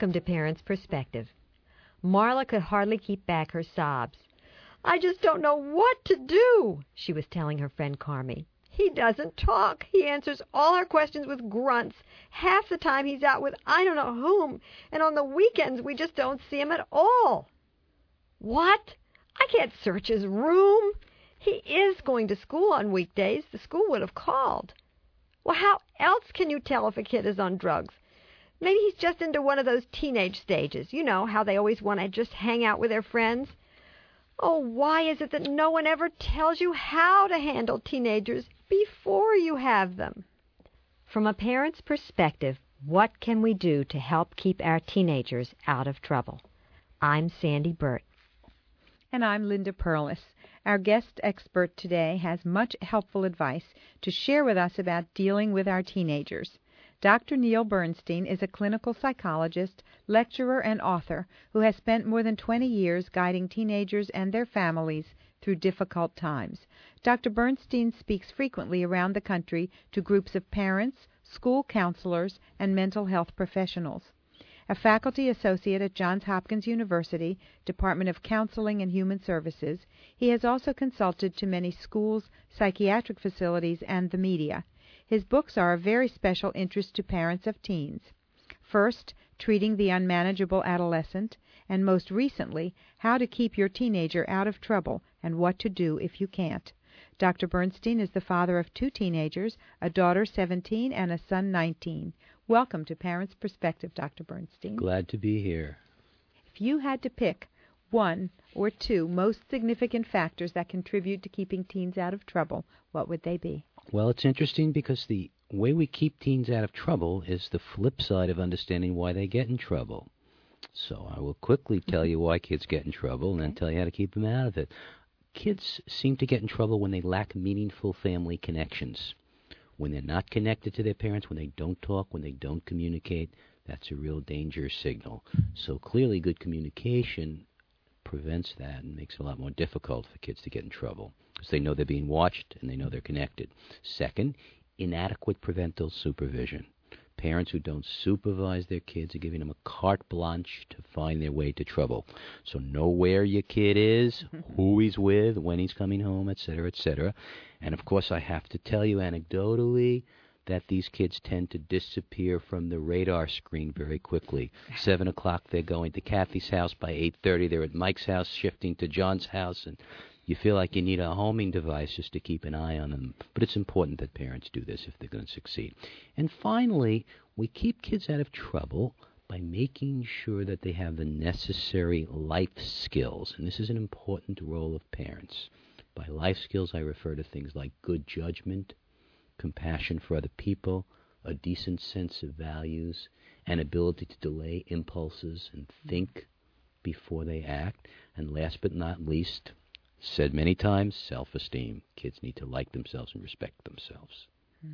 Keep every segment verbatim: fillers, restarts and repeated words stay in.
Welcome to Parents' Perspective. Marla could hardly keep back her sobs. "I just don't know what to do," she was telling her friend Carmi. "He doesn't talk. He answers all our questions with grunts. Half the time he's out with I don't know whom, and on the weekends we just don't see him at all." "What? I can't search his room." "He is going to school on weekdays. The school would have called." "Well, how else can you tell if a kid is on drugs? Maybe he's just into one of those teenage stages. You know, how they always want to just hang out with their friends." "Oh, why is it that no one ever tells you how to handle teenagers before you have them?" From a parent's perspective, what can we do to help keep our teenagers out of trouble? I'm Sandy Burt. And I'm Linda Perlis. Our guest expert today has much helpful advice to share with us about dealing with our teenagers. Doctor Neil Bernstein is a clinical psychologist, lecturer, and author who has spent more than twenty years guiding teenagers and their families through difficult times. Doctor Bernstein speaks frequently around the country to groups of parents, school counselors, and mental health professionals. A faculty associate at Johns Hopkins University, Department of Counseling and Human Services, he has also consulted to many schools, psychiatric facilities, and the media. His books are of very special interest to parents of teens. First, Treating the Unmanageable Adolescent, and most recently, How to Keep Your Teenager Out of Trouble and What to Do if You Can't. Doctor Bernstein is the father of two teenagers, a daughter seventeen and a son nineteen. Welcome to Parents' Perspective, Doctor Bernstein. Glad to be here. If you had to pick one or two most significant factors that contribute to keeping teens out of trouble, what would they be? Well, it's interesting because the way we keep teens out of trouble is the flip side of understanding why they get in trouble. So I will quickly tell you why kids get in trouble and then tell you how to keep them out of it. Kids seem to get in trouble when they lack meaningful family connections. When they're not connected to their parents, when they don't talk, when they don't communicate, that's a real danger signal. So clearly good communication prevents that and makes it a lot more difficult for kids to get in trouble because they know they're being watched and they know they're connected. Second, inadequate parental supervision. Parents who don't supervise their kids are giving them a carte blanche to find their way to trouble. So know where your kid is, who he's with, when he's coming home, et cetera, et cetera. And, of course, I have to tell you anecdotally that these kids tend to disappear from the radar screen very quickly. Seven o'clock, they're going to Kathy's house. By eight thirty, they're at Mike's house, shifting to John's house, and you feel like you need a homing device just to keep an eye on them. But it's important that parents do this if they're going to succeed. And finally, we keep kids out of trouble by making sure that they have the necessary life skills. And this is an important role of parents. By life skills, I refer to things like good judgment, compassion for other people, a decent sense of values, and ability to delay impulses and think before they act. And last but not least, said many times, self-esteem. Kids need to like themselves and respect themselves.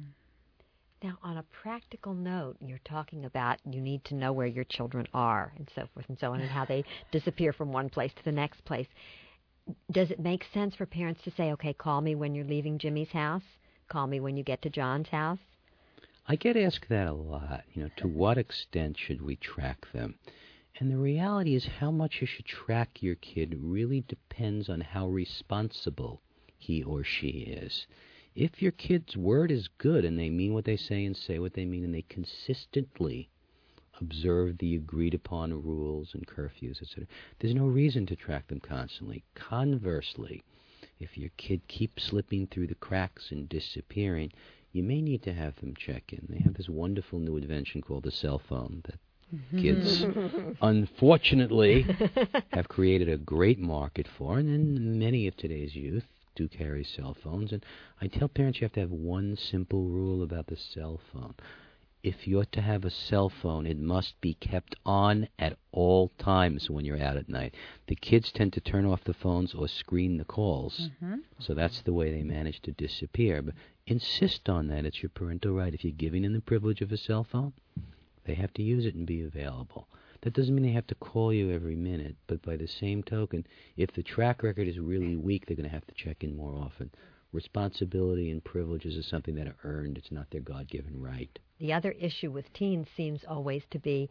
Now, on a practical note, you're talking about you need to know where your children are and so forth and so on and how they disappear from one place to the next place. Does it make sense for parents to say, okay, call me when you're leaving Jimmy's house? Call me when you get to John's house? I get asked that a lot. You know, to what extent should we track them? And the reality is how much you should track your kid really depends on how responsible he or she is. If your kid's word is good and they mean what they say and say what they mean and they consistently observe the agreed-upon rules and curfews, et cetera, there's no reason to track them constantly. Conversely, if your kid keeps slipping through the cracks and disappearing, you may need to have them check in. They have this wonderful new invention called the cell phone that kids, unfortunately, have created a great market for, and then many of today's youth do carry cell phones. And I tell parents you have to have one simple rule about the cell phone. If you're to have a cell phone, it must be kept on at all times when you're out at night. The kids tend to turn off the phones or screen the calls, mm-hmm. so that's the way they manage to disappear. But insist on that. It's your parental right. If you're giving them the privilege of a cell phone, they have to use it and be available. That doesn't mean they have to call you every minute, but by the same token, if the track record is really weak, they're going to have to check in more often. Responsibility and privileges is something that are earned. It's not their God-given right. The other issue with teens seems always to be,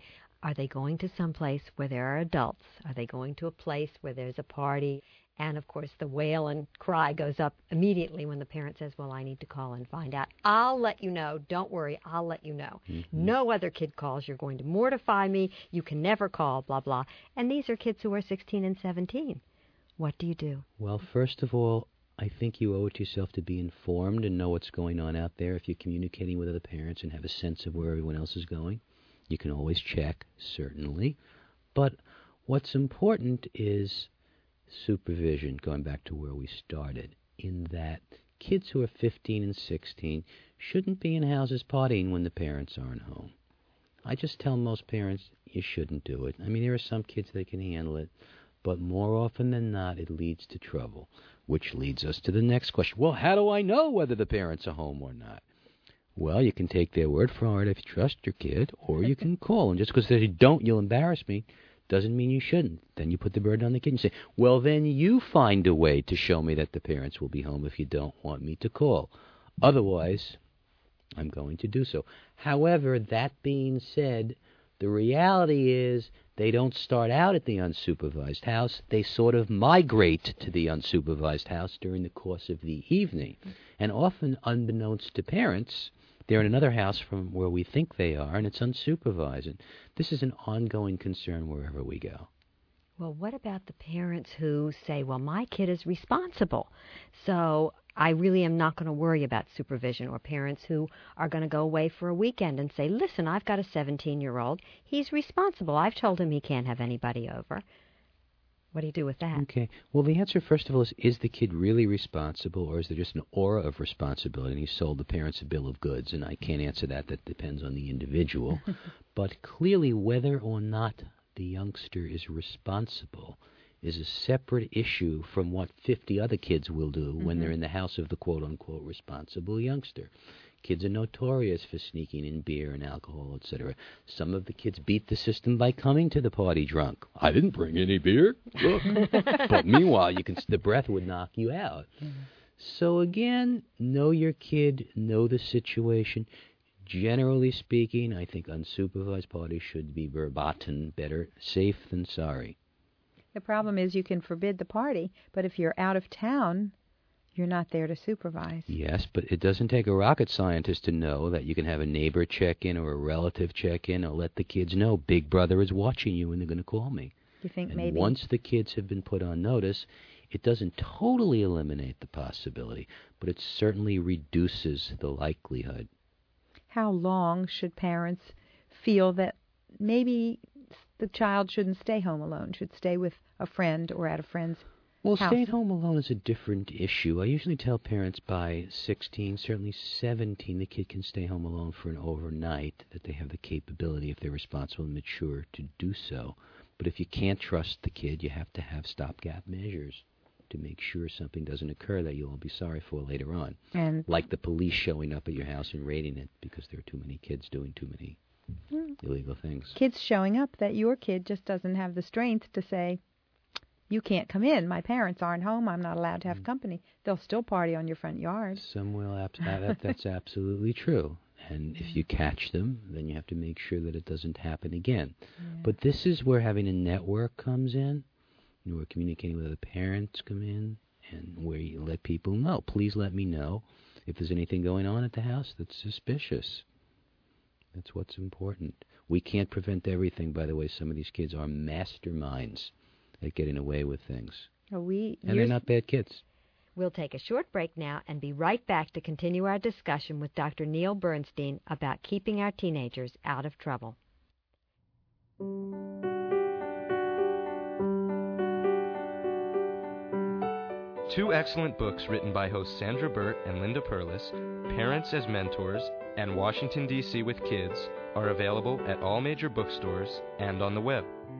Are they going to someplace where there are adults? Are they going to a place where there's a party? And, of course, the wail and cry goes up immediately when the parent says, well, I need to call and find out. I'll let you know. Don't worry. I'll let you know. Mm-hmm. No other kid calls. You're going to mortify me. You can never call, blah, blah. And these are kids who are sixteen and seventeen. What do you do? Well, first of all, I think you owe it to yourself to be informed and know what's going on out there. If you're communicating with other parents and have a sense of where everyone else is going, you can always check, certainly. But what's important is supervision, going back to where we started, in that kids who are fifteen and sixteen shouldn't be in houses partying when the parents aren't home. I just tell most parents you shouldn't do it. I mean, there are some kids that can handle it, but more often than not, it leads to trouble, which leads us to the next question. Well, how do I know whether the parents are home or not? Well, you can take their word for it if you trust your kid, or you can call them. Just because they don't, you'll embarrass me, doesn't mean you shouldn't. Then you put the burden on the kid and say, well, then you find a way to show me that the parents will be home if you don't want me to call. Otherwise, I'm going to do so. However, that being said, the reality is they don't start out at the unsupervised house. They sort of migrate to the unsupervised house during the course of the evening. And often, unbeknownst to parents, they're in another house from where we think they are, and it's unsupervised. And this is an ongoing concern wherever we go. Well, what about the parents who say, well, my kid is responsible, so I really am not going to worry about supervision, or parents who are going to go away for a weekend and say, listen, I've got a seventeen-year-old. He's responsible. I've told him he can't have anybody over. What do you do with that? Okay. Well, the answer, first of all, is, is the kid really responsible, or is there just an aura of responsibility and he sold the parents a bill of goods? And I can't answer that. That depends on the individual. But clearly, whether or not the youngster is responsible is a separate issue from what fifty other kids will do mm-hmm. when they're in the house of the quote-unquote responsible youngster. Kids are notorious for sneaking in beer and alcohol, et cetera. Some of the kids beat the system by coming to the party drunk. I didn't bring any beer. But meanwhile, you can the breath would knock you out. Mm-hmm. So again, know your kid, know the situation. Generally speaking, I think unsupervised parties should be verboten, better safe than sorry. The problem is you can forbid the party, but if you're out of town, you're not there to supervise. Yes, but it doesn't take a rocket scientist to know that you can have a neighbor check in or a relative check in or let the kids know Big Brother is watching you and they're going to call me. You think and maybe once the kids have been put on notice, it doesn't totally eliminate the possibility, but it certainly reduces the likelihood. How long should parents feel that maybe the child shouldn't stay home alone, should stay with a friend or at a friend's Well, house? staying home alone is a different issue. I usually tell parents by sixteen, certainly seventeen, the kid can stay home alone for an overnight, that they have the capability, if they're responsible and mature, to do so. But if you can't trust the kid, you have to have stopgap measures to make sure something doesn't occur that you'll be sorry for later on. And like the police showing up at your house and raiding it because there are too many kids doing too many mm. illegal things. Kids showing up that your kid just doesn't have the strength to say, you can't come in. My parents aren't home. I'm not allowed to have company. They'll still party on your front yard. Some will. Ab- that, that's absolutely true. And if you catch them, then you have to make sure that it doesn't happen again. Yeah. But this is where having a network comes in, where communicating with other parents come in, and where you let people know. Please let me know if there's anything going on at the house that's suspicious. That's what's important. We can't prevent everything, by the way. Some of these kids are masterminds at getting away with things. Are we, and they're not bad kids. We'll take a short break now and be right back to continue our discussion with Doctor Neil Bernstein about keeping our teenagers out of trouble. Two excellent books written by hosts Sandra Burt and Linda Perlis, Parents as Mentors and Washington, D C with Kids, are available at all major bookstores and on the web.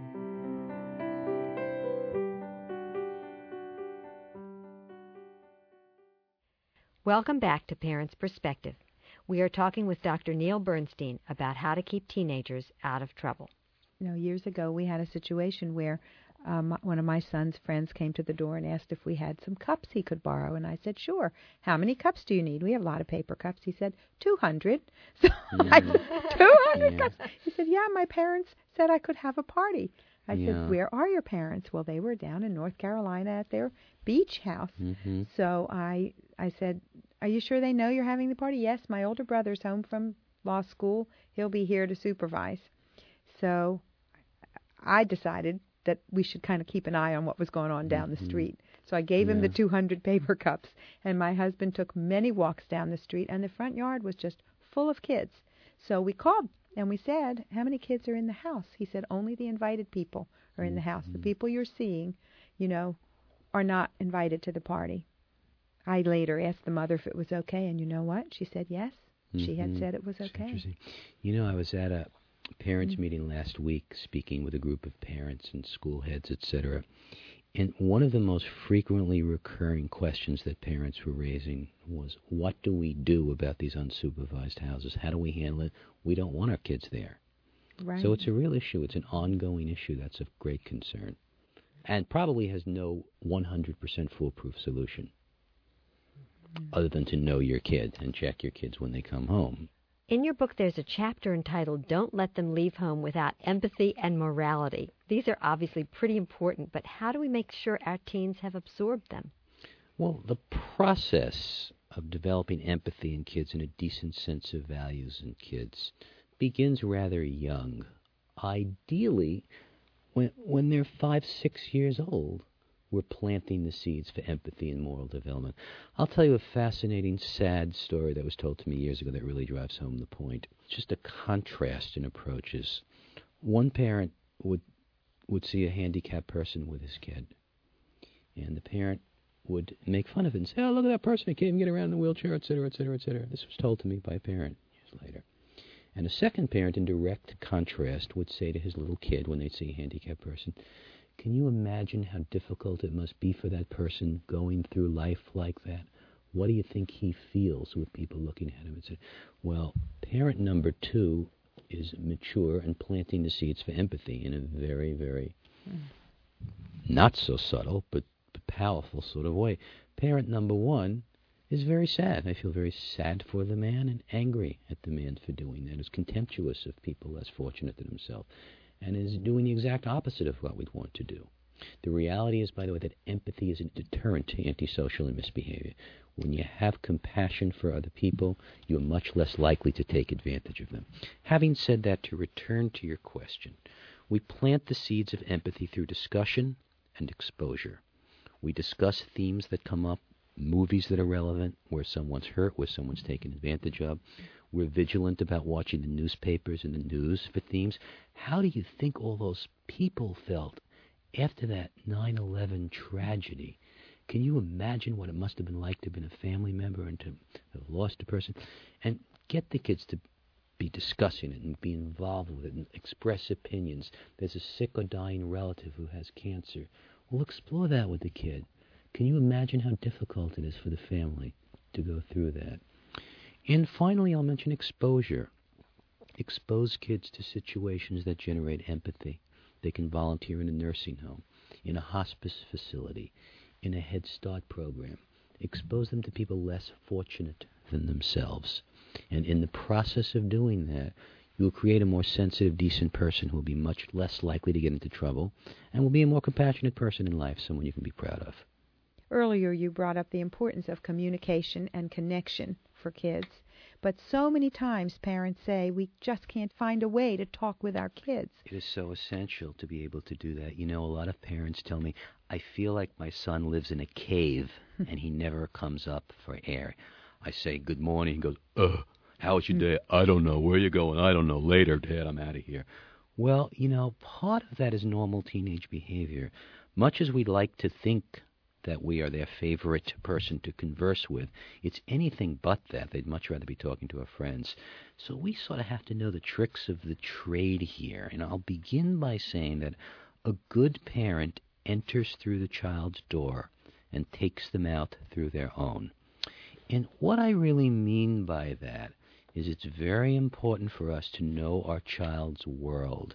Welcome back to Parents' Perspective. We are talking with Doctor Neil Bernstein about how to keep teenagers out of trouble. You know, years ago we had a situation where um, one of my son's friends came to the door and asked if we had some cups he could borrow. And I said, sure. How many cups do you need? We have a lot of paper cups. He said, two hundred. So mm. I said, two hundred yeah. cups? He said, yeah, my parents said I could have a party. I yeah. said, where are your parents? Well, they were down in North Carolina at their beach house. Mm-hmm. So I, I said, are you sure they know you're having the party? Yes, my older brother's home from law school. He'll be here to supervise. So I decided that we should kind of keep an eye on what was going on down mm-hmm. the street. So I gave yeah. him the two hundred paper cups, and my husband took many walks down the street, and the front yard was just full of kids. So we called, and we said, how many kids are in the house? He said, only the invited people are in the house. Mm-hmm. The people you're seeing, you know, are not invited to the party. I later asked the mother if it was okay, and you know what? She said yes. Mm-hmm. She had said it was That's okay. Interesting. You know, I was at a parents' mm-hmm. meeting last week speaking with a group of parents and school heads, et cetera. And one of the most frequently recurring questions that parents were raising was, what do we do about these unsupervised houses? How do we handle it? We don't want our kids there. Right. So it's a real issue. It's an ongoing issue that's of great concern and probably has no one hundred percent foolproof solution mm-hmm. other than to know your kid and check your kids when they come home. In your book, there's a chapter entitled, Don't Let Them Leave Home Without Empathy and Morality. These are obviously pretty important, but how do we make sure our teens have absorbed them? Well, the process of developing empathy in kids and a decent sense of values in kids begins rather young. Ideally, when when they're five, six years old, we're planting the seeds for empathy and moral development. I'll tell you a fascinating, sad story that was told to me years ago that really drives home the point. It's just a contrast in approaches. One parent would would see a handicapped person with his kid, and the parent would make fun of it and say, oh, look at that person, he can't even get around in a wheelchair, et cetera, et cetera, et cetera. This was told to me by a parent years later. And a second parent, in direct contrast, would say to his little kid when they'd see a handicapped person, can you imagine how difficult it must be for that person going through life like that? What do you think he feels with people looking at him and say, well, parent number two is mature and planting the seeds for empathy in a very, very mm. not so subtle but powerful sort of way. Parent number one is very sad. I feel very sad for the man and angry at the man for doing that. Is contemptuous of people less fortunate than himself, and is doing the exact opposite of what we'd want to do. The reality is, by the way, that empathy is a deterrent to antisocial and misbehavior. When you have compassion for other people, you're much less likely to take advantage of them. Having said that, to return to your question, we plant the seeds of empathy through discussion and exposure. We discuss themes that come up, movies that are relevant, where someone's hurt, where someone's taken advantage of. We're vigilant about watching the newspapers and the news for themes. How do you think all those people felt after that nine eleven tragedy? Can you imagine what it must have been like to have been a family member and to have lost a person? And get the kids to be discussing it and be involved with it and express opinions. There's a sick or dying relative who has cancer. Well, explore that with the kid. Can you imagine how difficult it is for the family to go through that? And finally, I'll mention exposure. Expose kids to situations that generate empathy. They can volunteer in a nursing home, in a hospice facility, in a Head Start program. Expose them to people less fortunate than themselves. And in the process of doing that, you will create a more sensitive, decent person who will be much less likely to get into trouble and will be a more compassionate person in life, someone you can be proud of. Earlier you brought up the importance of communication and connection for kids. But so many times parents say we just can't find a way to talk with our kids. It is so essential to be able to do that. You know, a lot of parents tell me, I feel like my son lives in a cave and he never comes up for air. I say, good morning. He goes, ugh. How was your day? I don't know. Where you going? I don't know. Later, Dad, I'm out of here. Well, you know, part of that is normal teenage behavior. Much as we'd like to think that we are their favorite person to converse with, it's anything but that. They'd much rather be talking to our friends. So we sort of have to know the tricks of the trade here. And I'll begin by saying that a good parent enters through the child's door and takes them out through their own. And what I really mean by that is it's very important for us to know our child's world,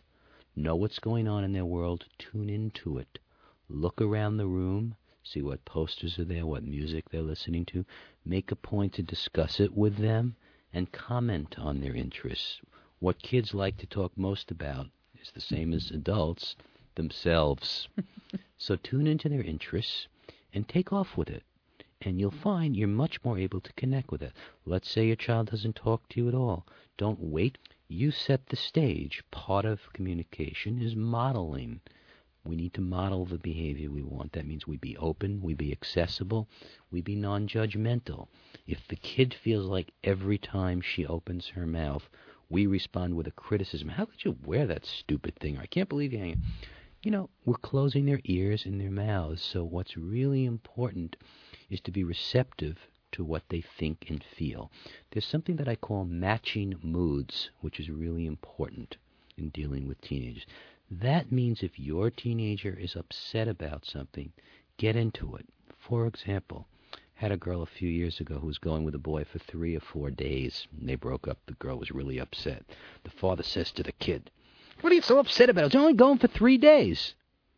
Know what's going on in their world. Tune into it. Look around the room. See what posters are there, what music they're listening to. Make a point to discuss it with them and comment on their interests. What kids like to talk most about is the same as adults, themselves. So tune into their interests and take off with it. And you'll find you're much more able to connect with it. Let's say your child doesn't talk to you at all. Don't wait. You set the stage. Part of communication is modeling. We need to model the behavior we want. That means we be open, we be accessible, we be non-judgmental. If the kid feels like every time she opens her mouth, we respond with a criticism. How could you wear that stupid thing? I can't believe you. You know, we're closing their ears and their mouths. So what's really important is to be receptive to what they think and feel. There's something that I call matching moods, which is really important in dealing with teenagers. That means if your teenager is upset about something, get into it. For example, had a girl a few years ago who was going with a boy for three or four days. And they broke up. The girl was really upset. The father says to the kid, "What are you so upset about? It's only going for three days."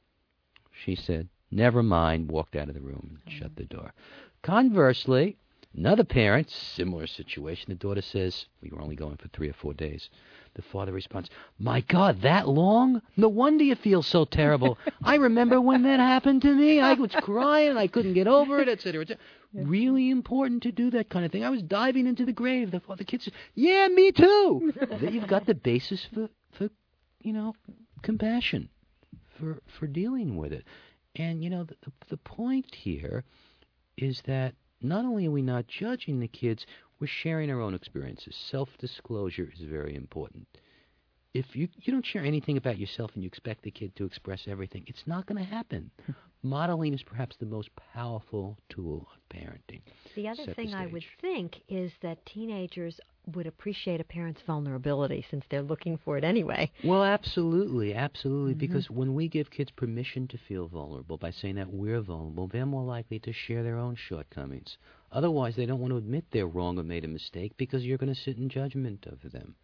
She said, "Never mind," walked out of the room and shut the door. Conversely, another parent, similar situation, the daughter says, "We were only going for three or four days." The father responds, "My God, that long? No wonder you feel so terrible. I remember when that happened to me. I was crying. I couldn't get over it, et cetera, et cetera" Really important to do that kind of thing. I was diving into the grave. The father kid says, "Yeah, me too." Then you've got the basis for, for, you know, compassion, for for dealing with it. And, you know, the, the point here is that not only are we not judging the kids, we're sharing our own experiences. Self-disclosure is very important. If you, you don't share anything about yourself and you expect the kid to express everything, it's not going to happen. Modeling is perhaps the most powerful tool of parenting. The other Set thing the I would stage. think is that teenagers would appreciate a parent's vulnerability since they're looking for it anyway. Well, absolutely, absolutely, Mm-hmm. because when we give kids permission to feel vulnerable by saying that we're vulnerable, they're more likely to share their own shortcomings. Otherwise, they don't want to admit they're wrong or made a mistake because you're going to sit in judgment of them.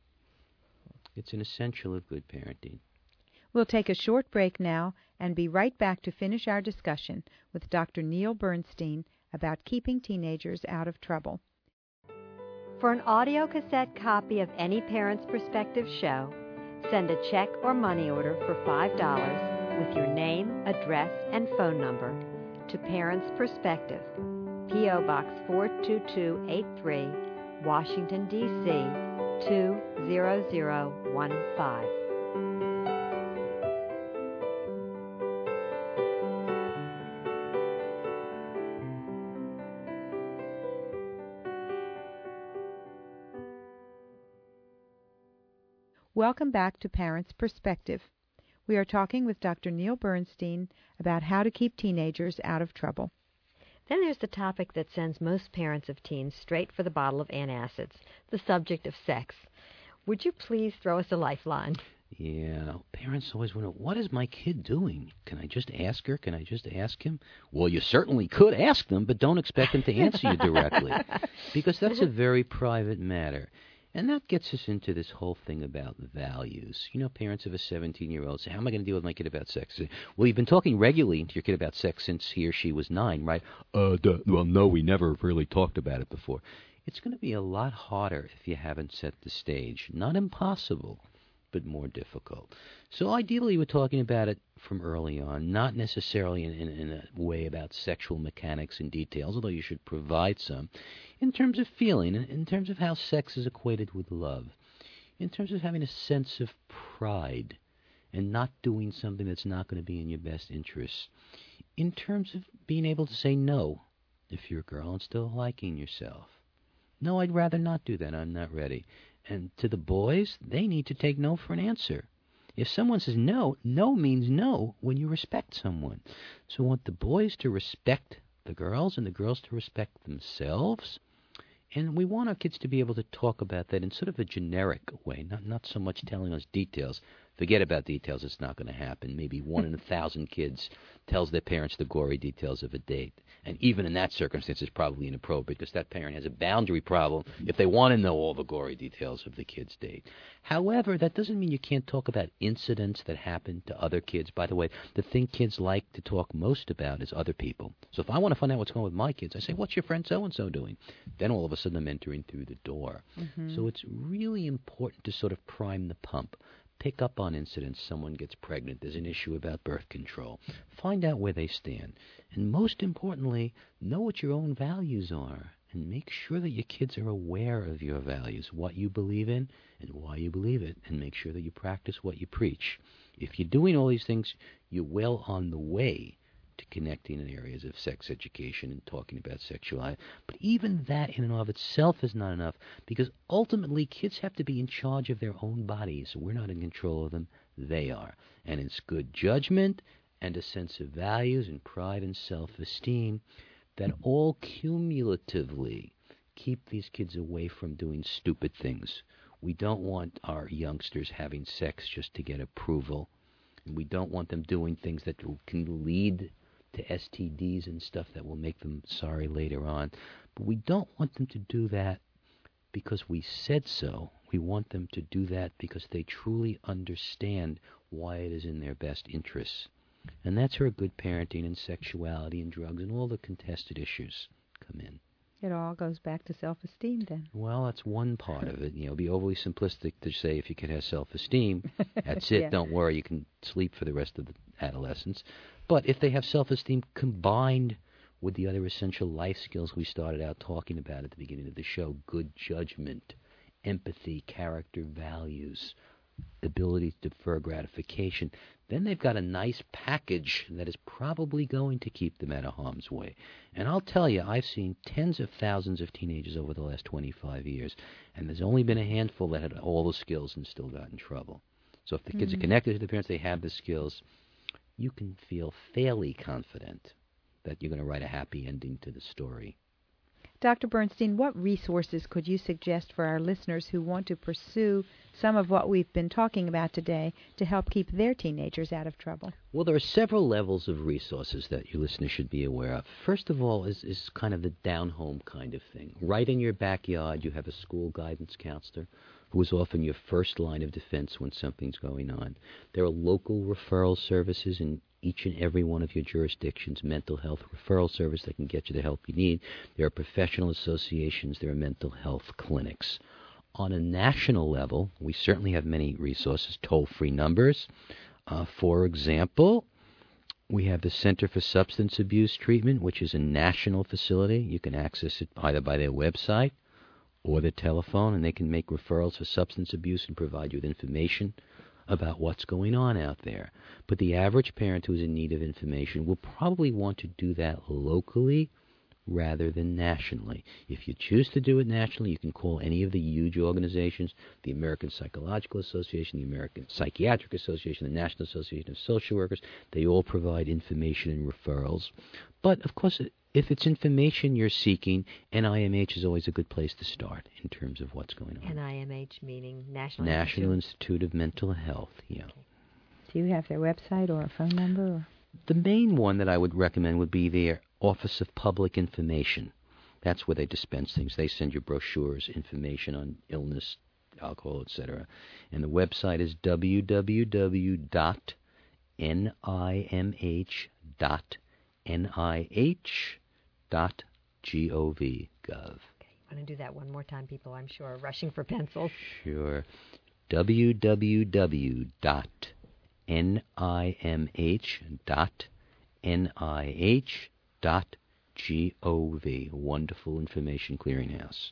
It's an essential of good parenting. We'll take a short break now and be right back to finish our discussion with Doctor Neil Bernstein about keeping teenagers out of trouble. For an audio cassette copy of any Parent's Perspective show, send a check or money order for five dollars with your name, address, and phone number to Parent's Perspective, P O. Box four two two eight three, Washington, D C two zero zero one five. Welcome back to Parents' Perspective. We are talking with Doctor Neil Bernstein about how to keep teenagers out of trouble. Then there's the topic that sends most parents of teens straight for the bottle of antacids, the subject of sex. Would you please throw us a lifeline? Yeah, parents always wonder, what is my kid doing? Can I just ask her? Can I just ask him? Well, you certainly could ask them, but don't expect them to answer you directly, because that's a very private matter. And that gets us into this whole thing about values. You know, parents of a seventeen-year-old say, how am I going to deal with my kid about sex? Well, you've been talking regularly to your kid about sex since he or she was nine, right? Uh, duh, well, no, we never really talked about it before. It's going to be a lot harder if you haven't set the stage. Not impossible, but more difficult. So ideally, we're talking about it from early on, not necessarily in, in, in a way about sexual mechanics and details, although you should provide some, in terms of feeling, in terms of how sex is equated with love, in terms of having a sense of pride and not doing something that's not going to be in your best interests, in terms of being able to say no if you're a girl and still liking yourself. No, I'd rather not do that. I'm not ready. And to the boys, they need to take no for an answer. If someone says no, no means no when you respect someone. So I want the boys to respect the girls and the girls to respect themselves. And we want our kids to be able to talk about that in sort of a generic way, not not so much telling us details. Forget about details. It's not going to happen. Maybe one in a thousand kids tells their parents the gory details of a date. And even in that circumstance, it's probably inappropriate because that parent has a boundary problem if they want to know all the gory details of the kid's date. However, that doesn't mean you can't talk about incidents that happen to other kids. By the way, the thing kids like to talk most about is other people. So if I want to find out what's going on with my kids, I say, what's your friend so-and-so doing? Then all of a sudden I'm entering through the door. Mm-hmm. So it's really important to sort of prime the pump. Pick up on incidents. Someone gets pregnant. There's an issue about birth control. Find out where they stand. And most importantly, know what your own values are. And make sure that your kids are aware of your values, what you believe in and why you believe it. And make sure that you practice what you preach. If you're doing all these things, you're well on the way to connecting in areas of sex education and talking about sexuality. But even that in and of itself is not enough, because ultimately kids have to be in charge of their own bodies. We're not in control of them. They are. And it's good judgment and a sense of values and pride and self-esteem that all cumulatively keep these kids away from doing stupid things. We don't want our youngsters having sex just to get approval. And we don't want them doing things that can lead to S T Ds and stuff that will make them sorry later on. But we don't want them to do that because we said so. We want them to do that because they truly understand why it is in their best interests. And that's where good parenting and sexuality and drugs and all the contested issues come in. It all goes back to self-esteem then. Well, that's one part of it. You know, it'd be overly simplistic to say if you can have self-esteem, that's it. Yeah. Don't worry, you can sleep for the rest of the adolescence. But if they have self-esteem combined with the other essential life skills we started out talking about at the beginning of the show, good judgment, empathy, character, values, ability to defer gratification, then they've got a nice package that is probably going to keep them out of harm's way. And I'll tell you, I've seen tens of thousands of teenagers over the last twenty-five years, and there's only been a handful that had all the skills and still got in trouble. So if the kids mm-hmm. are connected to the parents, they have the skills, you can feel fairly confident that you're going to write a happy ending to the story. Doctor Bernstein, what resources could you suggest for our listeners who want to pursue some of what we've been talking about today to help keep their teenagers out of trouble? Well, there are several levels of resources that your listeners should be aware of. First of all is, is kind of the down-home kind of thing. Right in your backyard, you have a school guidance counselor who is often your first line of defense when something's going on. There are local referral services in each and every one of your jurisdictions, mental health referral service that can get you the help you need. There are professional associations. There are mental health clinics. On a national level, we certainly have many resources, toll-free numbers. Uh, for example, we have the Center for Substance Abuse Treatment, which is a national facility. You can access it either by their website or the telephone, and they can make referrals for substance abuse and provide you with information about what's going on out there. But the average parent who's in need of information will probably want to do that locally rather than nationally. If you choose to do it nationally, you can call any of the huge organizations, the American Psychological Association, the American Psychiatric Association, the National Association of Social Workers. They all provide information and referrals. But, of course, if it's information you're seeking, N I M H is always a good place to start in terms of what's going on. N I M H meaning National National Institute, Institute of Mental Health, yeah. Okay. Do you have their website or a phone number? Or? The main one that I would recommend would be their Office of Public Information. That's where they dispense things. They send you brochures, information on illness, alcohol, et cetera. And the website is w w w dot n i m h dot n i h dot gov. Okay, you want to do that one more time? People, I'm sure, are rushing for pencils. Sure. w w w dot n i m h dot n i h dot gov. Wonderful Information Clearinghouse.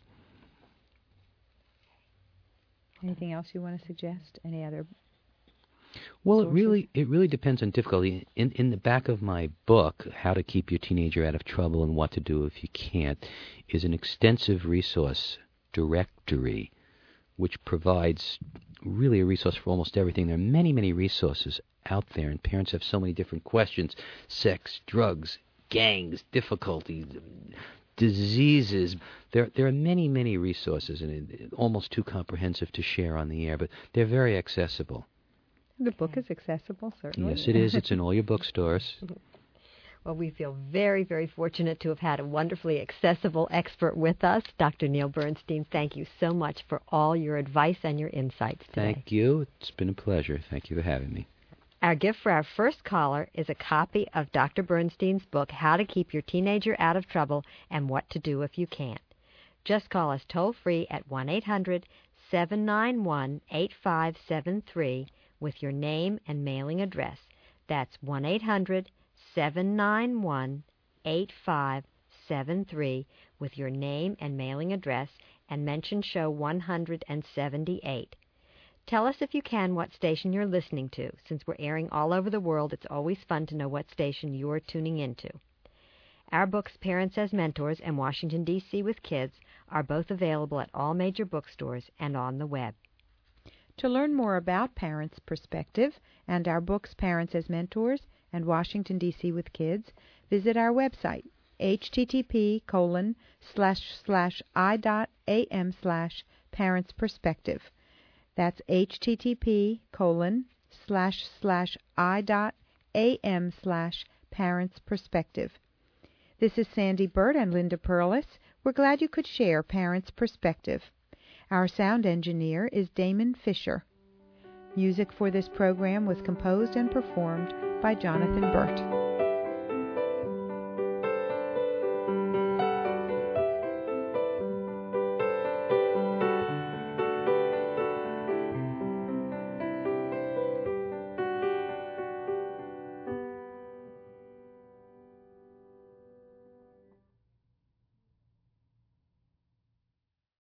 Anything else you want to suggest? Any other? Well, sources? it really it really depends on difficulty. In in the back of my book, How to Keep Your Teenager Out of Trouble and What to Do If You Can't, is an extensive resource directory which provides really a resource for almost everything. There are many, many resources out there, and parents have so many different questions: sex, drugs, gangs, difficulties, diseases. There there are many, many resources, and it, almost too comprehensive to share on the air, but they're very accessible. The book is accessible, certainly. Yes, it is. It's in all your bookstores. Well, we feel very, very fortunate to have had a wonderfully accessible expert with us. Doctor Neil Bernstein, thank you so much for all your advice and your insights today. Thank you. It's been a pleasure. Thank you for having me. Our gift for our first caller is a copy of Doctor Bernstein's book, How to Keep Your Teenager Out of Trouble and What to Do If You Can't. Just call us toll-free at one eight hundred seven nine one eight five seven three with your name and mailing address. That's one eight hundred seven nine one eight five seven three with your name and mailing address, and mention show one hundred seventy-eight. Tell us if you can what station you're listening to. Since we're airing all over the world, it's always fun to know what station you're tuning into. Our books, Parents as Mentors and Washington, D C with Kids, are both available at all major bookstores and on the web. To learn more about Parents' Perspective and our books, Parents as Mentors and Washington, D C with Kids, visit our website, http colon slash slash i dot am slash parents perspective. That's http colon slash slash i dot am slash parents perspective. This is Sandy Burt and Linda Perlis. We're glad you could share Parents' Perspective. Our sound engineer is Damon Fisher. Music for this program was composed and performed by Jonathan Burt.